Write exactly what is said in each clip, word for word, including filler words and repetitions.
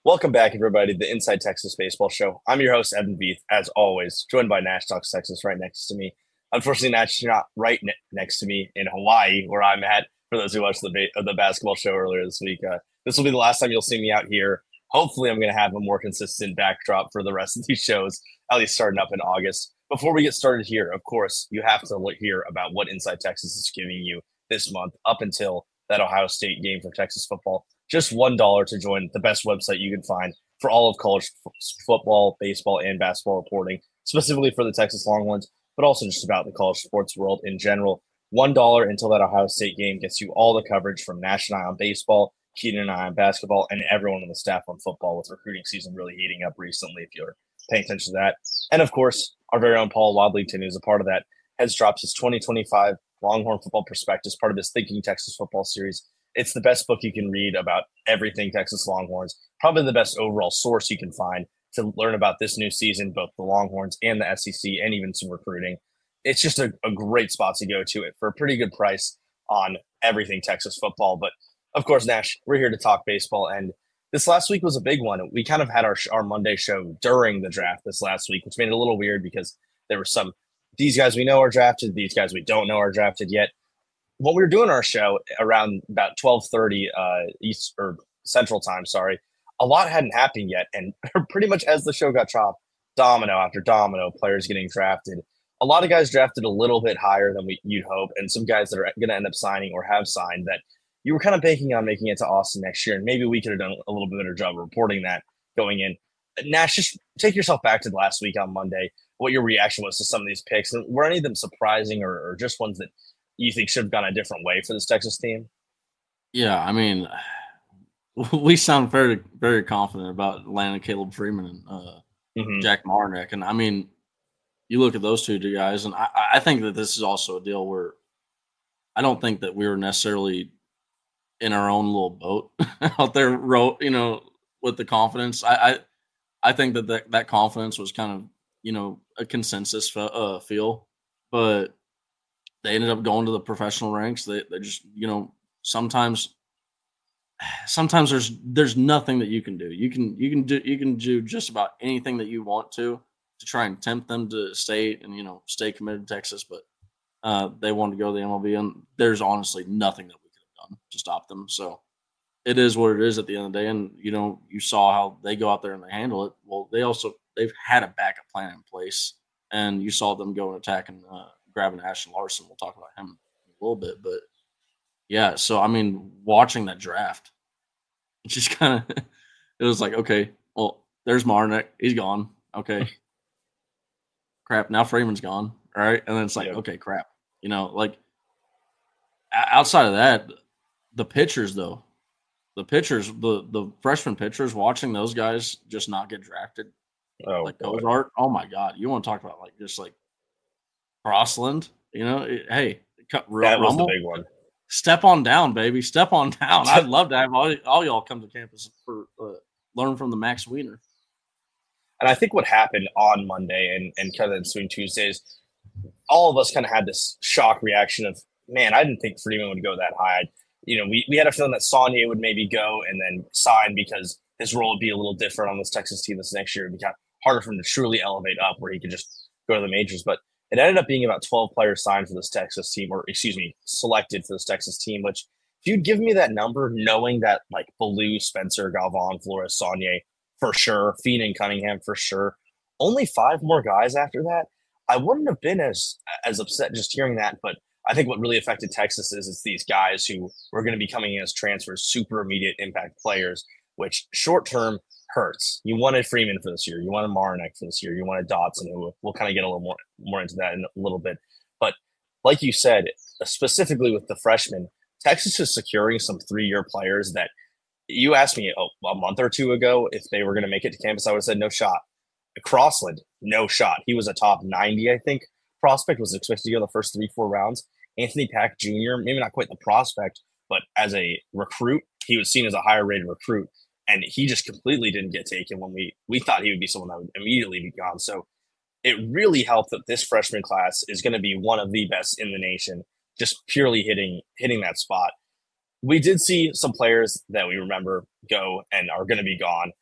Welcome back, everybody, to the Inside Texas Baseball Show. I'm your host, Evan Beeth, as always, joined by Nash Talks Texas right next to me. Unfortunately, Nash is not right ne- next to me in Hawaii, where I'm at, for those who watched the, ba- uh, the basketball show earlier this week. Uh, this will be the last time you'll see me out here. Hopefully, I'm going to have a more consistent backdrop for the rest of these shows, at least starting up in August. Before we get started here, of course, you have to look hear about what Inside Texas is giving you this month up until that Ohio State game for Texas football. Just one dollar to join the best website you can find for all of college f- football, baseball, and basketball reporting, specifically for the Texas Longhorns, but also just about the college sports world in general. One dollar until that Ohio State game gets you all the coverage from Nash and I on baseball, Keenan and I on basketball, and everyone on the staff on football, with recruiting season really heating up recently, if you're paying attention to that. And of course, our very own Paul Wadlington, who's a part of that, has dropped his twenty twenty-five Longhorn Football Prospectus, part of his Thinking Texas Football series. It's the best book you can read about everything Texas Longhorns, probably the best overall source you can find to learn about this new season, both the Longhorns and the S E C, and even some recruiting. It's just a, a great spot to go to it for a pretty good price on everything Texas football. But of course, Nash, we're here to talk baseball. And this last week was a big one. We kind of had our, our Monday show during the draft this last week, which made it a little weird because there were some, these guys we know are drafted, these guys we don't know are drafted yet. What we were doing our show around about twelve thirty uh, East or Central Time, sorry, a lot hadn't happened yet. And pretty much as the show got dropped, domino after domino, players getting drafted. A lot of guys drafted a little bit higher than we, you'd hope, and some guys that are going to end up signing or have signed that you were kind of banking on making it to Austin next year. And maybe we could have done a little bit better job of reporting that going in. Nash, just take yourself back to last week on Monday, what your reaction was to some of these picks. And were any of them surprising or, or just ones that you think should have gone a different way for this Texas team? Yeah, I mean, we sound very, very confident about landing Caleb Freeman and uh, Mm-hmm. Jack Marnick, and I mean, you look at those two guys, and I, I think that this is also a deal where I don't think that we were necessarily in our own little boat out there, wrote you know, with the confidence. I, I, I think that, that that confidence was kind of you know a consensus fe- uh, feel, but they ended up going to the professional ranks. They, they just you know sometimes sometimes there's there's nothing that you can do. You can you can do you can do just about anything that you want to to try and tempt them to stay and you know stay committed to Texas, but uh, they wanted to go to the M L B, and there's honestly nothing that we could have done to stop them. So it is what it is at the end of the day, and you know you saw how they go out there and they handle it. Well, they also they've had a backup plan in place, and you saw them go and attack and uh, grabbing Ashton Larson. We'll talk about him in a little bit, but yeah. So I mean, watching that draft. It just kind of it was like, okay, well, there's Marnick. He's gone. Okay. Crap. Now Freeman's gone. All right. And then it's like, Yep. okay, crap. You know, like outside of that, the pitchers though, the pitchers, the the freshman pitchers, watching those guys just not get drafted, Oh like boy, Cozart. Oh my God. You want to talk about like just like Crossland, you know, it, hey, that was the Rummel, big one. step on down, baby. Step on down. I'd love to have all, all y'all come to campus for uh, learn from the Max Wiener. And I think what happened on Monday and, and kind of ensuing Tuesdays, all of us kind of had this shock reaction of, man, I didn't think Freeman would go that high. You know, we, we had a feeling that Saunier would maybe go and then sign because his role would be a little different on this Texas team this next year. It became harder for him to truly elevate up where he could just go to the majors. But it ended up being about twelve players signed for this Texas team, or excuse me, selected for this Texas team, which if you'd give me that number, knowing that like Baloo, Spencer, Galvan, Flores, Saunier for sure, Fiend and Cunningham for sure, only five more guys after that, I wouldn't have been as as upset just hearing that. But I think what really affected Texas is it's these guys who were going to be coming in as transfers, super immediate impact players, which short term hurts. You wanted Freeman for this year, you wanted Marnick for this year, you wanted Dotson, who we'll, we'll kind of get a little more more into that in a little bit. But like you said, specifically with the freshmen, Texas is securing some three year players that you asked me a, a month or two ago if they were going to make it to campus. I would have said no shot. Crossland, no shot. He was a top ninety, I think, prospect, was expected to go the first three, four rounds. Anthony Pack Junior, maybe not quite the prospect, but as a recruit, he was seen as a higher rated recruit. And he just completely didn't get taken when we we thought he would be someone that would immediately be gone. So it really helped that this freshman class is going to be one of the best in the nation, just purely hitting hitting that spot. We did see some players that we remember go and are going to be gone.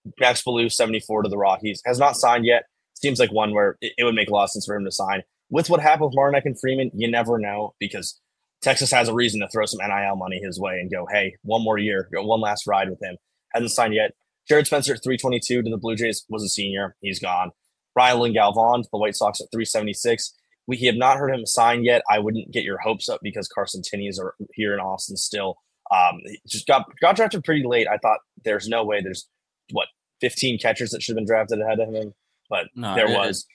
Max Ballou, seventy-four to the Rockies, has not signed yet. Seems like one where it, it would make a lot of sense for him to sign. With what happened with Marnick and Freeman, you never know because Texas has a reason to throw some N I L money his way and go, hey, one more year, go one last ride with him. Hasn't signed yet. Jared Spencer at three twenty-two to the Blue Jays was a senior. He's gone. Rylan Galvan to the White Sox at three seventy-six. We have not heard him sign yet. I wouldn't get your hopes up because Carson Tinies are here in Austin still. Um, just got got drafted pretty late. I thought there's no way there's what fifteen catchers that should have been drafted ahead of him, but no, there it, was.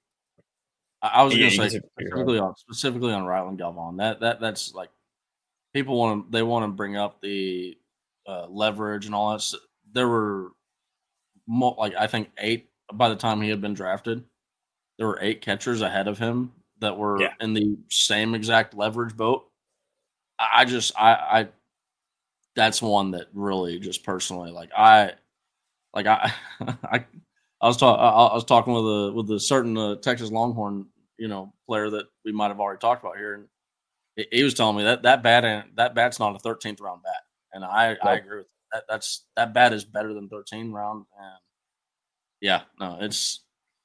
I was going to say specifically on specifically on Rylan Galvan. That that that's like people want to they want to bring up the uh, leverage and all that. There were mo- like I think eight by the time he had been drafted. There were eight catchers ahead of him that were yeah. in the same exact leverage boat. I just I I that's one that really just personally like I like I I. I was talking. I was talking with a with a certain uh, Texas Longhorn, you know, player that we might have already talked about here, and he, he was telling me that that bat that bat's not a thirteenth round bat, and I, nope. I agree with that. That's that bat is better than thirteen round, and yeah, no, it's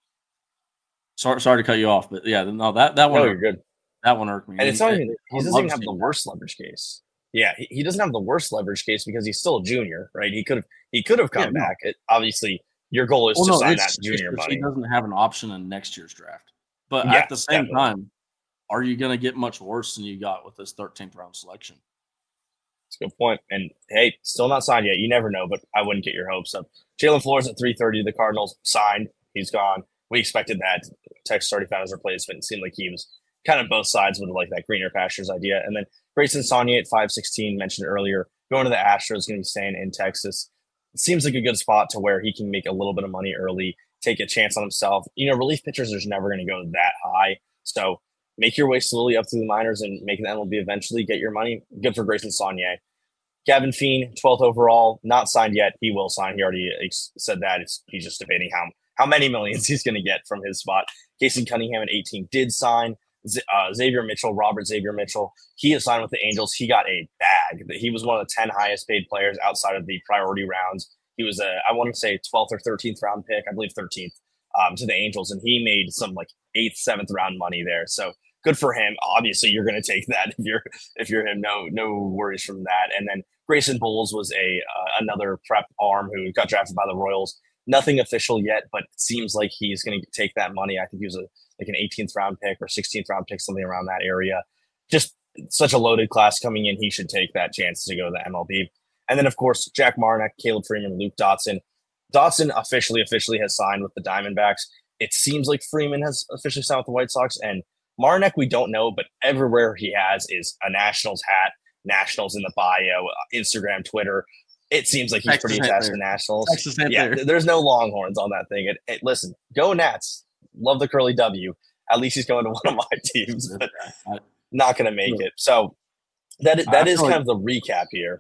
sorry sorry to cut you off, but yeah, no that that one no, you're good. That one irked me, and it's not even he doesn't even have the worst leverage case. Yeah, he, he doesn't have the worst leverage case because he's still a junior, right? He could have he could have come yeah, back. No. It, obviously. Your goal is well, to no, sign that junior money. He doesn't have an option in next year's draft. But yeah, at the same definitely. time, are you going to get much worse than you got with this thirteenth round selection? That's a good point. And, hey, still not signed yet. You never know, but I wouldn't get your hopes up. Jalen Flores at three thirty, the Cardinals signed. He's gone. We expected that. Texas already found his replacement. It seemed like he was kind of both sides with like that greener pastures idea. And then Grayson Saunier at five sixteen, mentioned earlier, going to the Astros, going to be staying in Texas. It seems like a good spot to where he can make a little bit of money early, take a chance on himself. You know, relief pitchers are never going to go that high. So make your way slowly up through the minors and make the M L B eventually. Get your money. Good for Grayson Saunier. Gavin Feen, twelfth overall, not signed yet. He will sign. He already said that. It's, he's just debating how, how many millions he's going to get from his spot. Casey Cunningham at eighteen did sign. Uh, Xavier Mitchell, Robert Xavier Mitchell, he has signed with the Angels. He got a bag. He was one of the ten highest paid players outside of the priority rounds. He was a, I want to say twelfth or thirteenth round pick, I believe thirteenth, um, to the Angels, and he made some like eighth, seventh round money there. So good for him. Obviously, you're going to take that if you're if you're him. No, no worries from that. And then Grayson Bowles was a uh, another prep arm who got drafted by the Royals. Nothing official yet, but it seems like he's going to take that money. I think he was a like an eighteenth round pick or sixteenth round pick, something around that area. Just such a loaded class coming in. He should take that chance to go to the M L B. And then, of course, Jack Marnick, Caleb Freeman, Luke Dotson. Dotson officially, officially has signed with the Diamondbacks. It seems like Freeman has officially signed with the White Sox. And Marnick, we don't know, but everywhere he has is a Nationals hat, Nationals in the bio, Instagram, Twitter. It seems like he's Texas pretty attached to Nationals. Texas yeah, there. There's no Longhorns on that thing. It, it, listen, go Nats. Love the curly W. At least he's going to one of my teams, but not going to make it. So that is, that is kind like, of the recap here.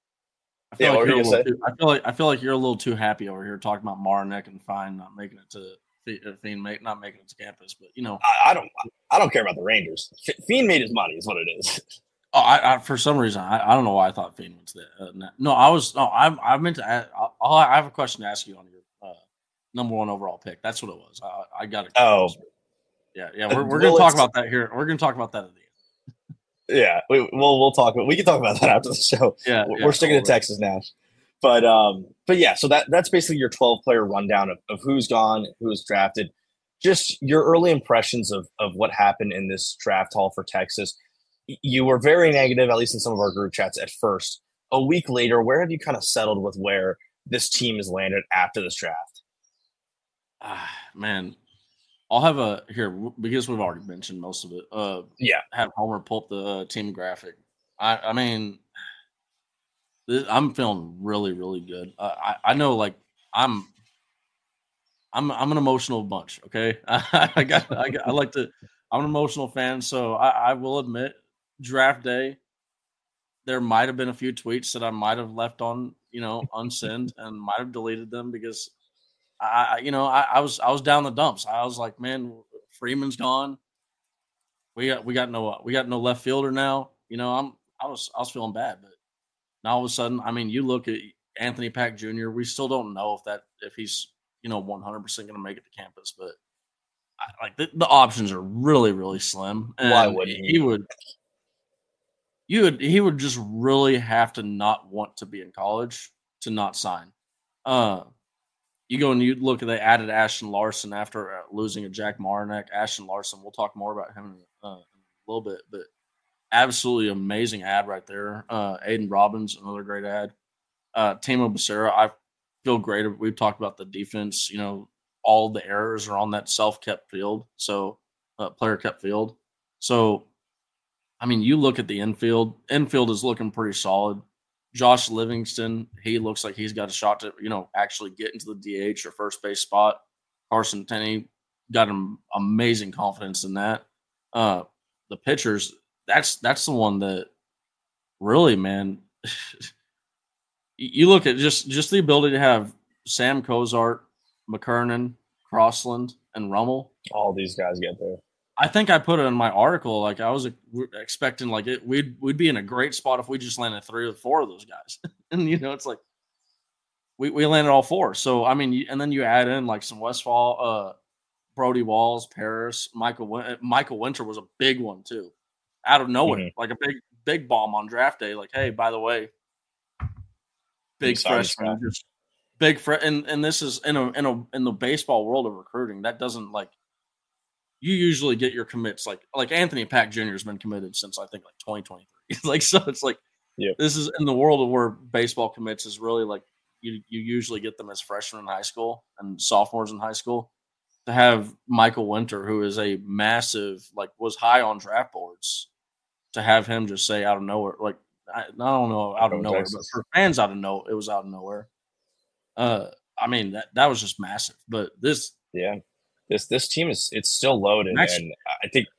I feel, yeah, like you're a little too, I feel like I feel like you're a little too happy over here talking about Marnick and Fine not making it to Fiend make not making it to campus, but you know I, I don't I don't care about the Rangers. Fiend made his money, is what it is. Oh, I, I for some reason I, I don't know why I thought Fiend was there. Uh, no, I was no I I meant to. Ask, I, I have a question to ask you on your uh, number one overall pick. That's what it was. I, I got it. Oh, yeah, yeah. We're we're well, gonna talk about that here. We're gonna talk about that at the end. Yeah, we, we'll we'll talk. We can talk about that after the show. Yeah, we're yeah, sticking to Texas now, but um, but yeah. So that that's basically your twelve player rundown of, of who's gone, who's drafted. Just your early impressions of of what happened in this draft haul for Texas. You were very negative, at least in some of our group chats at first. A week later, where have you kind of settled with where this team has landed after this draft? Ah, man. I'll have a here because we've already mentioned most of it. Uh, yeah, have Homer pull up the uh, team graphic. I, I mean, this, I'm feeling really, really good. Uh, I, I know, like I'm, I'm, I'm an emotional bunch. Okay, I, I got, I got, I like to. I'm an emotional fan, so I, I will admit, draft day, there might have been a few tweets that I might have left on, you know, unsend and might have deleted them because. I, you know, I, I was, I was down the dumps. I was like, man, Freeman's gone. We got, we got no, we got no left fielder now. You know, I'm, I was, I was feeling bad, but now all of a sudden, I mean, you look at Anthony Pack Junior, we still don't know if that if he's you know one hundred percent going to make it to campus, but I, like the, the options are really really slim. And Why wouldn't he? he? would you would he would just really have to not want to be in college to not sign. Uh, you go and you look at they added Ashton Larson after uh, losing a Jack Marnick. Ashton Larson, we'll talk more about him in, uh, in a little bit, but absolutely amazing ad right there. Uh, Aiden Robbins, another great ad. Uh, Timo Becerra, I feel great. We've talked about the defense. You know, all the errors are on that self-kept field, so uh, player-kept field. So, I mean, you look at the infield. Infield is looking pretty solid. Josh Livingston, he looks like he's got a shot to, you know, actually get into the D H or first base spot. Carson Tenney got an amazing confidence in that. Uh, the pitchers, that's that's the one that really, man, you look at just just the ability to have Sam Cozart, McKernan, Crossland, and Rummel. All these guys get there. I think I put it in my article. Like I was expecting, like it, we'd we'd be in a great spot if we just landed three or four of those guys. And you know, it's like we, we landed all four. So I mean, and then you add in like some Westfall, uh, Brody Walls, Paris, Michael Win- Michael Winter was a big one too, out of nowhere, mm-hmm. like a big big bomb on draft day. Like, hey, by the way, big freshman, just big fre- and and this is in a in a in the baseball world of recruiting. That doesn't like. You usually get your commits like like Anthony Pack Junior has been committed since I think like twenty twenty-three. Like so, it's like yep. This is in the world of where baseball commits is really like you you usually get them as freshmen in high school and sophomores in high school. To have Michael Winter, who is a massive like was high on draft boards, to have him just say out of nowhere, like I, I don't know out of nowhere, but for fans out of no, it was out of nowhere. Uh, I mean that that was just massive. But this, yeah. This this team is it's still loaded, Next. and I think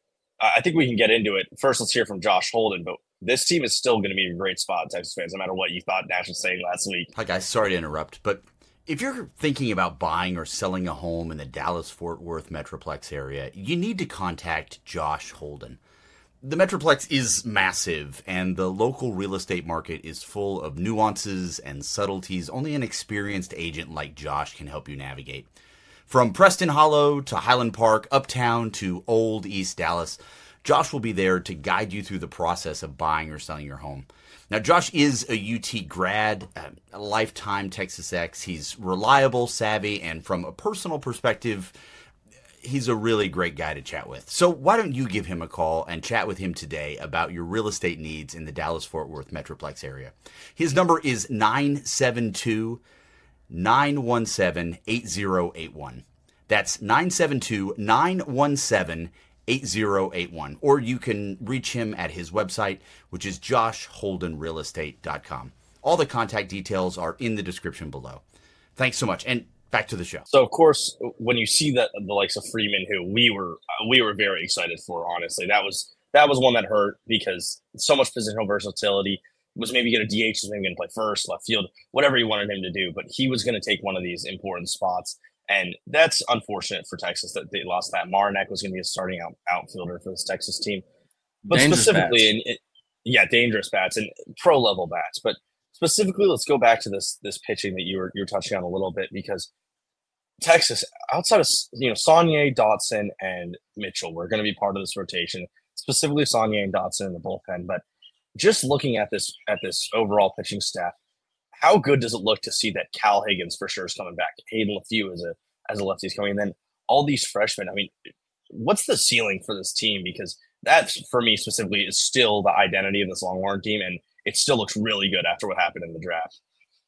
I think we can get into it. First, let's hear from Josh Holden. But this team is still going to be a great spot, Texas fans, no matter what you thought Nash was saying last week. Hi guys, sorry to interrupt, but if you're thinking about buying or selling a home in the Dallas-Fort Worth Metroplex area, you need to contact Josh Holden. The Metroplex is massive, and the local real estate market is full of nuances and subtleties only an experienced agent like Josh can help you navigate. From Preston Hollow to Highland Park, Uptown to Old East Dallas, Josh will be there to guide you through the process of buying or selling your home. Now, Josh is a U T grad, a lifetime Texas Ex. He's reliable, savvy, and from a personal perspective, he's a really great guy to chat with. So why don't you give him a call and chat with him today about your real estate needs in the Dallas-Fort Worth Metroplex area. His number is nine seven two, nine one seven, eight zero eight one. That's nine seven two, nine one seven, eight zero eight one. Or you can reach him at his website, which is josh holden real estate dot com. All the contact details are in the description below. Thanks so much. And back to the show. So, of course, when you see that the likes of Freeman, who we were we were very excited for, honestly, that was that was one that hurt because so much positional versatility. Was maybe going to D H, was maybe going to play first, left field, whatever you wanted him to do. But he was going to take one of these important spots. And that's unfortunate for Texas that they lost that. Marnick was going to be a starting out, outfielder for this Texas team. But dangerous specifically, in, it, yeah, dangerous bats and pro-level bats. But specifically, let's go back to this this pitching that you were you were touching on a little bit because Texas, outside of you know Saunier, Dotson, and Mitchell, were going to be part of this rotation. Specifically, Saunier and Dotson in the bullpen, but just looking at this at this overall pitching staff, how good does it look to see that Cal Higgins for sure is coming back? Hayden LeFew as a as a lefty is coming, and then all these freshmen. I mean, what's the ceiling for this team? Because that, for me specifically, is still the identity of this Longhorn team, and it still looks really good after what happened in the draft.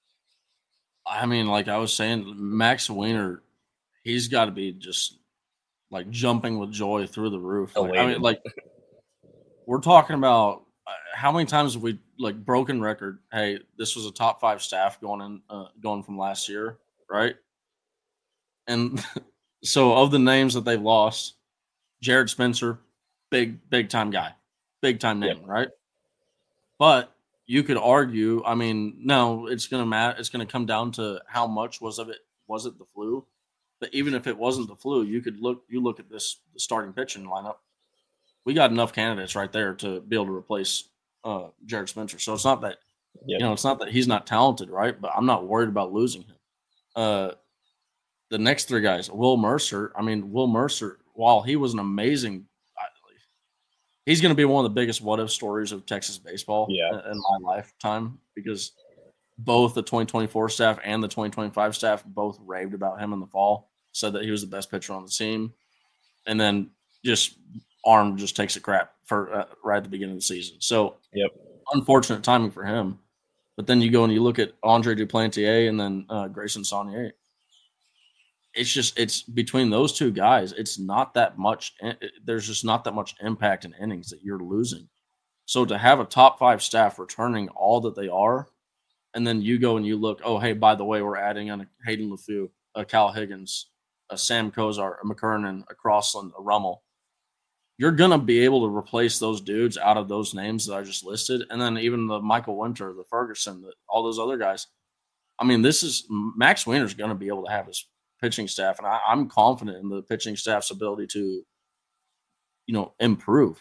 I mean, like I was saying, Max Weiner, he's got to be just like jumping with joy through the roof. Like, I mean, like we're talking about. How many times have we like broken record? Hey, this was a top five staff going in, uh, going from last year, right? And so, of the names that they've lost, Jared Spencer, big big time guy, big time name, yep. Right? But you could argue, I mean, no, it's gonna matter. It's gonna come down to how much was of it was it the flu? But even if it wasn't the flu, you could look. You look at this the starting pitching lineup. We got enough candidates right there to be able to replace uh, Jared Spencer. So it's not that Yep. You know, it's not that he's not talented, right? But I'm not worried about losing him. Uh, the next three guys, Will Mercer. I mean, Will Mercer, while he was an amazing, he's going to be one of the biggest what-if stories of Texas baseball yeah. in my lifetime, because both the twenty twenty-four staff and the twenty twenty-five staff both raved about him in the fall, said that he was the best pitcher on the team, and then just arm just takes a crap for uh, right at the beginning of the season. So, yep. unfortunate timing for him. But then you go and you look at Andre Duplantier and then uh, Grayson Saunier. It's just it's between those two guys. It's not that much. There's just not that much impact in innings that you're losing. So to have a top five staff returning all that they are, and then you go and you look, oh hey, by the way, we're adding on a Hayden LeFew, a Cal Higgins, a Sam Kozar, a McKernan, a Crossland, a Rummel. You're going to be able to replace those dudes out of those names that I just listed. And then even the Michael Winter, the Ferguson, the, all those other guys. I mean, this is Max Wiener's going to be able to have his pitching staff. And I, I'm confident in the pitching staff's ability to, you know, improve.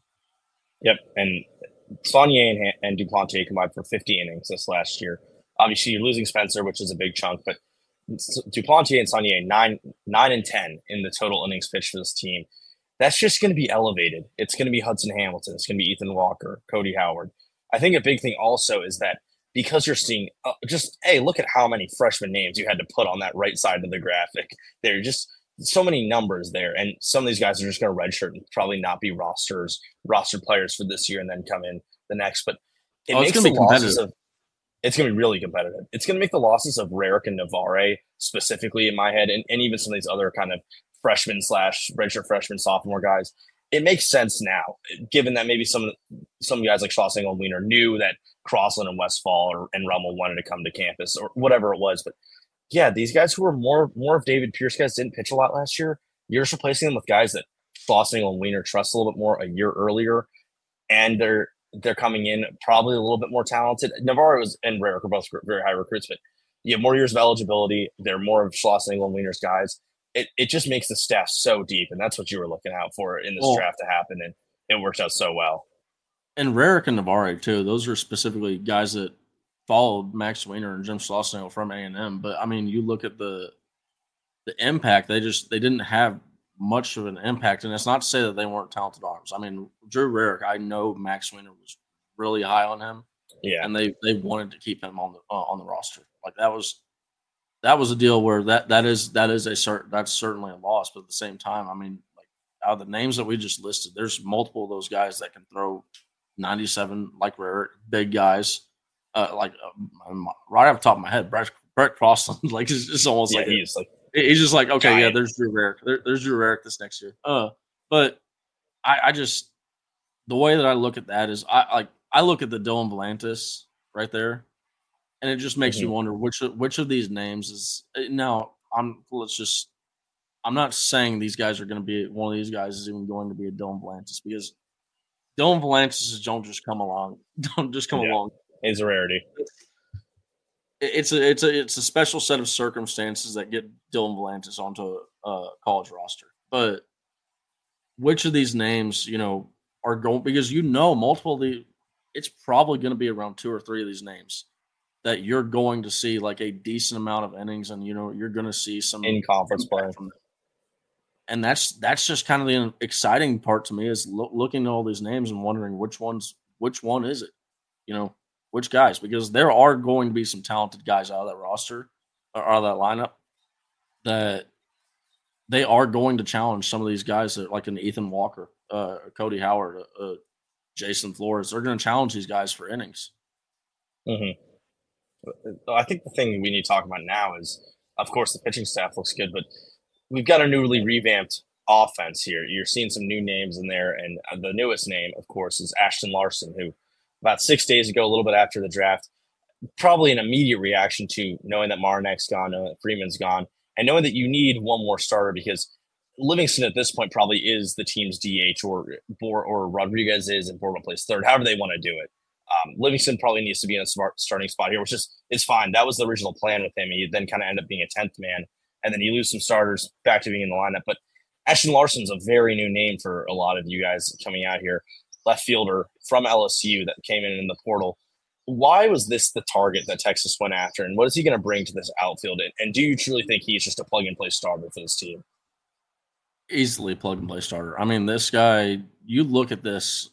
Yep. And Saunier and, and Duplantier combined for fifty innings this last year. Obviously, you're losing Spencer, which is a big chunk, but Duplantier and Saunier, nine, nine and ten in the total innings pitched for this team. That's just going to be elevated. It's going to be Hudson Hamilton. It's going to be Ethan Walker, Cody Howard. I think a big thing also is that because you're seeing uh, just, hey, look at how many freshman names you had to put on that right side of the graphic. There are just so many numbers there. And some of these guys are just going to redshirt and probably not be rosters, roster players for this year and then come in the next. But it oh, makes it's going to be competitive. Of, it's going to be really competitive. It's going to make the losses of Rarick and Navarre specifically in my head, and, and even some of these other kind of freshman slash redshirt freshman sophomore guys. It makes sense now, given that maybe some some guys like Schlosing and Wiener knew that Crossland and Westfall or, and Rummel wanted to come to campus or whatever it was. But yeah, these guys who were more more of David Pierce guys didn't pitch a lot last year. You're just replacing them with guys that Schlosing and Wiener trust a little bit more a year earlier, and they're they're coming in probably a little bit more talented. Navarro was, and Rarick are both very high recruits, but you have more years of eligibility. They're more of Schlosing and Wiener's guys. It it just makes the staff so deep, and that's what you were looking out for in this well, draft to happen, and it worked out so well. And Rarick and Navarre, too, those are specifically guys that followed Max Wiener and Jim Schlossnagle from A and M. But, I mean, you look at the the impact, they just they didn't have much of an impact, and it's not to say that they weren't talented arms. I mean, Drew Rarick, I know Max Wiener was really high on him, yeah, and they they wanted to keep him on the uh, on the roster. Like, that was – That was a deal where that that is that is a certain that's certainly a loss, but at the same time, I mean, like out of the names that we just listed, there's multiple of those guys that can throw ninety-seven like rare big guys, uh, like uh, right off the top of my head, Brett, Brett Crossland, like it's, it's almost yeah, like he's like he's just like okay, giant. yeah, there's Drew Rarick, there, there's Drew Rarick this next year. Uh, but I, I just the way that I look at that is I like I look at the Dylan Volantis right there. And it just makes mm-hmm. me wonder which which of these names is now. I'm let's just. I'm not saying these guys are going to be one of these guys is even going to be a Dylan Volantis, because Dylan Volantis don't just come along. Don't just come yeah, along. It's a rarity. It's a it's a it's a special set of circumstances that get Dylan Volantis onto a, a college roster. But which of these names, you know, are going, because you know multiple of the. It's probably going to be around two or three of these names that you're going to see like a decent amount of innings, and you know you're going to see some in conference play from them. And that's that's just kind of the exciting part to me is lo- looking at all these names and wondering which ones which one is it, you know, which guys, because there are going to be some talented guys out of that roster or out of that lineup that they are going to challenge some of these guys that like an Ethan Walker, uh, Cody Howard, uh, uh, Jason Flores. They're going to challenge these guys for innings. Mm-hmm. I think the thing we need to talk about now is, of course, the pitching staff looks good, but we've got a newly revamped offense here. You're seeing some new names in there, and the newest name, of course, is Ashton Larson, who about six days ago, a little bit after the draft, probably an immediate reaction to knowing that Marinek's gone, knowing that Freeman's gone, and knowing that you need one more starter because Livingston at this point probably is the team's D H, or or, or Rodriguez is, and Borba plays third, however they want to do it. Um, Livingston probably needs to be in a smart starting spot here, which is it's fine. That was the original plan with him. He then kind of ended up being a tenth man, and then you lose some starters back to being in the lineup. But Ashton Larson's a very new name for a lot of you guys coming out here. Left fielder from L S U that came in in the portal. why was this the target that Texas went after, and what is he going to bring to this outfield? And, and do you truly think he's just a plug-and-play starter for this team? Easily plug-and-play starter. I mean, this guy, you look at this,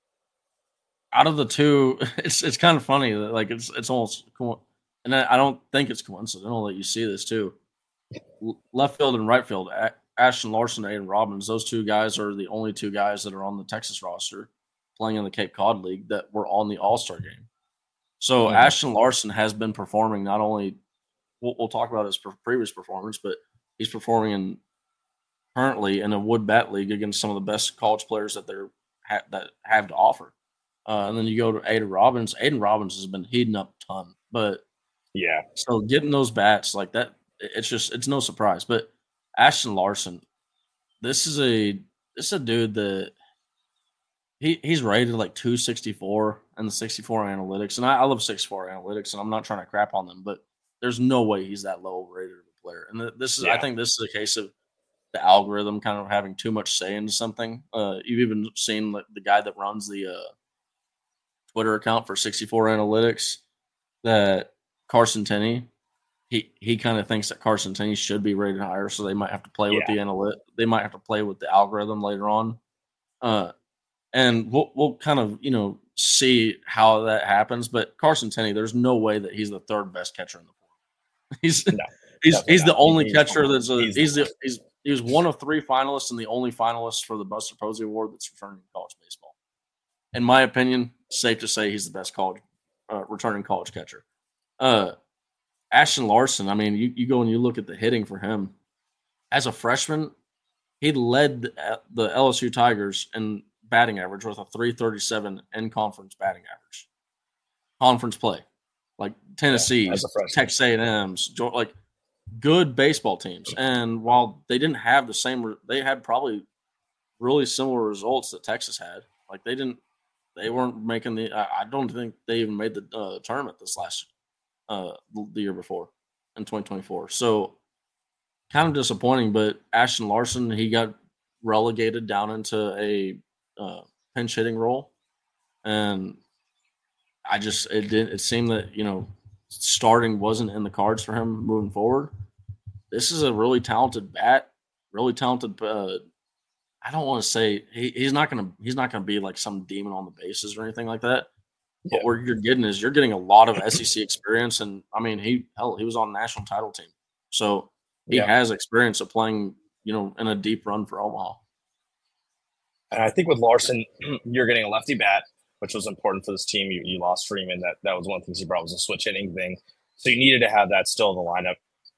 out of the two, it's it's kind of funny that, like, it's it's almost – and I don't think it's coincidental that you see this too. Left field and right field, Ashton Larson, Aiden Robbins, those two guys are the only two guys that are on the Texas roster playing in the Cape Cod League that were on the All-Star game. So mm-hmm. Ashton Larson has been performing not only we'll, – we'll talk about his previous performance, but he's performing in currently in a wood bat league against some of the best college players that they're ha- that have to offer. Uh, and then you go to Aiden Robbins. Aiden Robbins has been heating up a ton. But, yeah, so getting those bats like that, it's just – it's no surprise. But Ashton Larson, this is a this is a dude that he he's rated like two sixty-four in the sixty-four analytics. And I, I love sixty-four analytics, and I'm not trying to crap on them, but there's no way he's that low rated of a player. And this is – yeah. I think this is a case of the algorithm kind of having too much say into something. Uh, you've even seen like, the guy that runs the uh, – Twitter account for sixty-four Analytics, that Carson Tenney, he he kind of thinks that Carson Tenney should be rated higher, so they might have to play yeah. with the analytic. They might have to play with the algorithm later on, uh, and we'll we'll kind of you know see how that happens. But Carson Tenney, there's no way that he's the third best catcher in the pool. He's no, he's he's not. the only he's catcher that's a, he's he's, the, he's he was one of three finalists and the only finalist for the Buster Posey Award that's returning to college baseball. In my opinion, safe to say he's the best college uh, returning college catcher. Uh, Ashton Larson, I mean, you, you go and you look at the hitting for him. As a freshman, he led the, the L S U Tigers in batting average with a three thirty-seven in-conference batting average. Conference play. Like Tennessee's, yeah, Texas A and M's, like good baseball teams. And while they didn't have the same – they had probably really similar results that Texas had. Like they didn't – They weren't making the. I don't think they even made the uh, tournament this last, uh, the year before, in twenty twenty-four. So, kind of disappointing. But Ashton Larson, he got relegated down into a uh, pinch hitting role, and I just it did. It seemed that you know starting wasn't in the cards for him moving forward. This is a really talented bat, really talented. Uh, I don't want to say he, he's not going to he's not going to be like some demon on the bases or anything like that. Yeah. But what you're getting is you're getting a lot of S E C experience, and I mean he hell he was on the national title team, so he yeah. has experience of playing you know in a deep run for Omaha. And I think with Larson, you're getting a lefty bat, which was important for this team. You, you lost Freeman. That that was one of the things he brought was a switch hitting thing, so you needed to have that still in the lineup.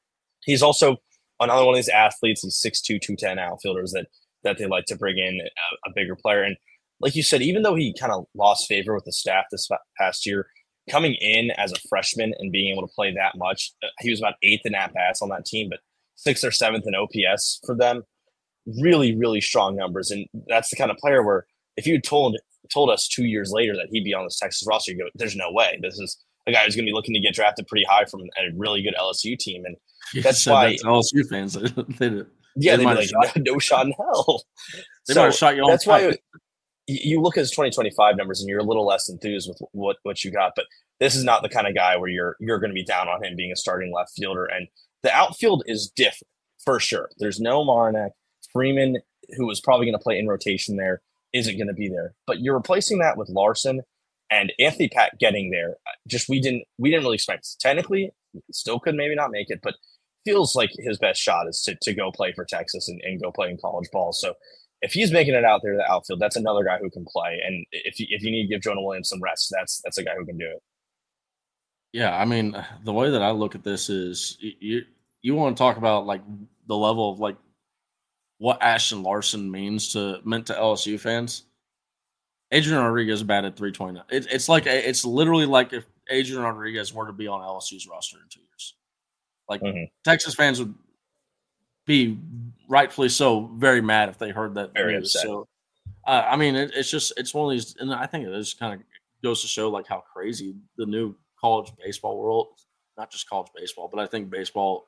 He's also another one of these athletes. He's six two, two ten outfielders that. that they like to bring in a, a bigger player. And like you said, even though he kind of lost favor with the staff this past year, coming in as a freshman and being able to play that much, he was about eighth in at-bats on that team, but sixth or seventh in O P S for them. Really, really strong numbers. And that's the kind of player where if you told told us two years later that he'd be on this Texas roster, you go, there's no way. This is a guy who's going to be looking to get drafted pretty high from a really good L S U team. And you that's why that L S U fans, they did. Yeah, they they'd be like, no, no shot in hell. They so might have shot you all that's time. why you look at his twenty twenty-five numbers and you're a little less enthused with what, what you got. But this is not the kind of guy where you're you're going to be down on him being a starting left fielder. And the outfield is different for sure. There's no Marnak. Freeman, who was probably going to play in rotation there, isn't going to be there. But you're replacing that with Larson and Anthony Pat getting there. Just we didn't we didn't really expect. Technically, still could maybe not make it, but feels like his best shot is to, to go play for Texas and, and go play in college ball. So if he's making it out there to the outfield, that's another guy who can play. And if you, if you need to give Jonah Williams some rest, that's that's a guy who can do it. Yeah, I mean, the way that I look at this is you you want to talk about like the level of like what Ashton Larson means to meant to L S U fans. Adrian Rodriguez batted three twenty-nine. It, it's like it's literally like if Adrian Rodriguez were to be on L S U's roster in two years. Like mm-hmm. Texas fans would be rightfully so very mad if they heard that very news. Upset. So, uh, I mean, it, it's just it's one of these, and I think it just kind of goes to show like how crazy the new college baseball world, not just college baseball, but I think baseball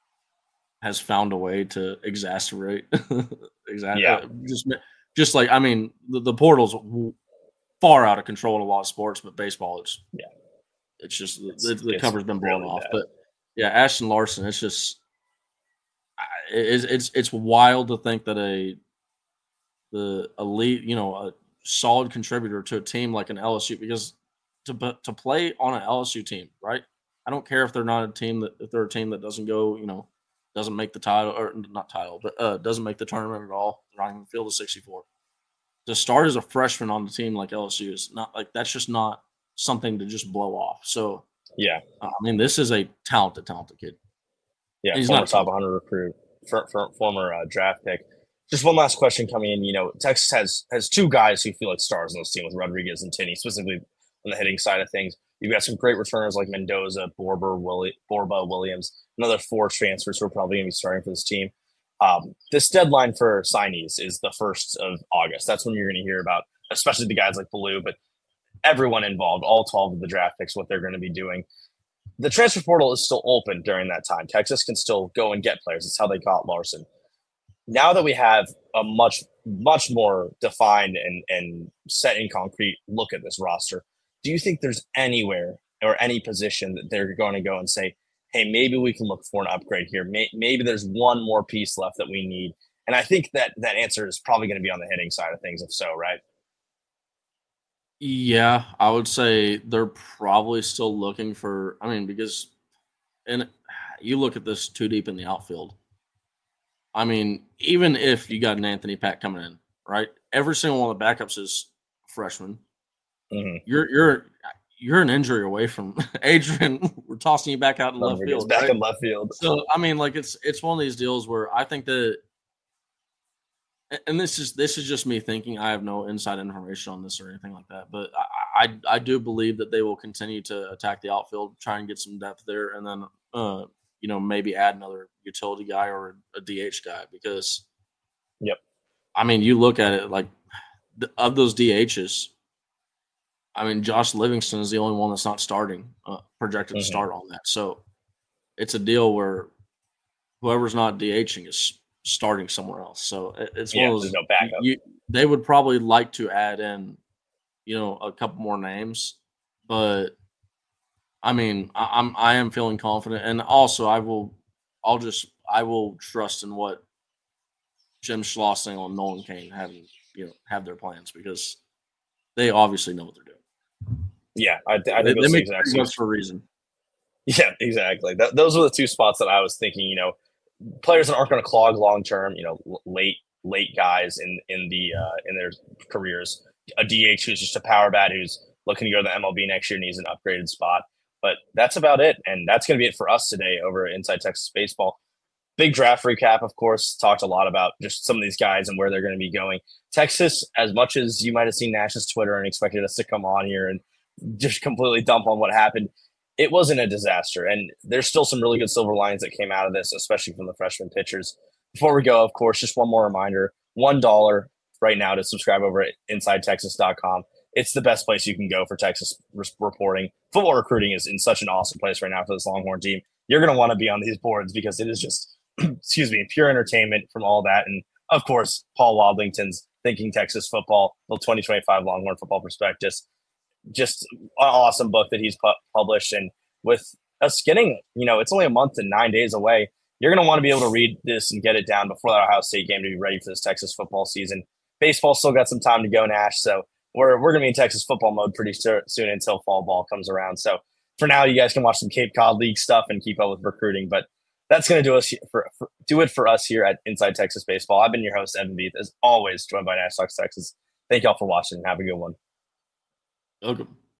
has found a way to exacerbate. exactly. Yeah. Just just like I mean, the, the portal's far out of control in a lot of sports, but baseball is yeah. It's just the, the cover's been blown really off. bad. But yeah, Ashton Larson. It's just it's it's it's wild to think that a the elite, you know, a solid contributor to a team like an L S U, because to to play on an L S U team, right? I don't care if they're not a team that if they're a team that doesn't go, you know, doesn't make the title or not title, but uh, doesn't make the tournament at all. They're not even field of sixty-four. To start as a freshman on the team like L S U is not like that's just not something to just blow off. So yeah, uh, I mean, this is a talented, talented kid. Yeah, he's former not top one hundred recruit, for, for, former uh, draft pick. Just one last question coming in. You know, Texas has has two guys who feel like stars on this team with Rodriguez and Tinney, specifically on the hitting side of things. You've got some great returners like Mendoza, Borber, Willi- Borba, Williams, another four transfers who are probably going to be starting for this team. Um, this deadline for signees is the first of August. That's when you're going to hear about, especially the guys like Blue, but everyone involved, all twelve of the draft picks, what they're going to be doing. The transfer portal is still open during that time. Texas can still go and get players. It's how they got Larson. Now that we have a much, much more defined and, and set in concrete look at this roster, do you think there's anywhere or any position that they're going to go and say, hey, maybe we can look for an upgrade here. Maybe there's one more piece left that we need. And I think that that answer is probably going to be on the hitting side of things, if so, right? Yeah, I would say they're probably still looking for, I mean, because, and you look at this too deep in the outfield. I mean, even if you got an Anthony Pack coming in, right? Every single one of the backups is freshman. Mm-hmm. You're, you're, You're an injury away from Adrian. We're tossing you back out in left field. Back right? in left field. So I mean, like it's it's one of these deals where I think that, and this is this is just me thinking. I have no inside information on this or anything like that, but I I, I do believe that they will continue to attack the outfield, try and get some depth there, and then uh, you know maybe add another utility guy or a D H guy because, yep. I mean, you look at it like the, of those D Hs. I mean, Josh Livingston is the only one that's not starting, uh, projected mm-hmm. to start on that. So it's a deal where whoever's not DHing is starting somewhere else. So it, it's yeah, one of those. No backup. You, they would probably like to add in, you know, a couple more names, but I mean, I, I'm I am feeling confident, and also I will, I'll just I will trust in what Jim Schlossing and Nolan Kane have you know have their plans because they obviously know what they're doing. Yeah, I, I think they, those they make exactly for a reason. Yeah, exactly. That, those are the two spots that I was thinking. You know, players that aren't going to clog long term. You know, late late guys in in the uh, in their careers. A D H who's just a power bat who's looking to go to the M L B next year needs an upgraded spot. But that's about it, and that's going to be it for us today over at Inside Texas Baseball. Big draft recap, of course. Talked a lot about just some of these guys and where they're going to be going. Texas, as much as you might have seen Nash's Twitter and expected us to come on here and just completely dump on what happened, it wasn't a disaster. And there's still some really good silver linings that came out of this, especially from the freshman pitchers. Before we go, of course, just one more reminder, one dollar right now to subscribe over at inside texas dot com. It's the best place you can go for Texas reporting. Football recruiting is in such an awesome place right now for this Longhorn team. You're going to want to be on these boards because it is just, excuse me, pure entertainment from all that. And, of course, Paul Wadlington's Thinking Texas Football, the twenty twenty-five Longhorn Football Prospectus. Just an awesome book that he's pu- published. And with us getting, you know, it's only a month and nine days away. You're going to want to be able to read this and get it down before that Ohio State game to be ready for this Texas football season. Baseball still got some time to go, Nash. So we're we're going to be in Texas football mode pretty soon until fall ball comes around. So for now, you guys can watch some Cape Cod League stuff and keep up with recruiting. But that's going to do us for, for do it for us here at Inside Texas Baseball. I've been your host, Evan Beath, as always, joined by Nash Talks Texas. Thank y'all for watching and have a good one. Welcome.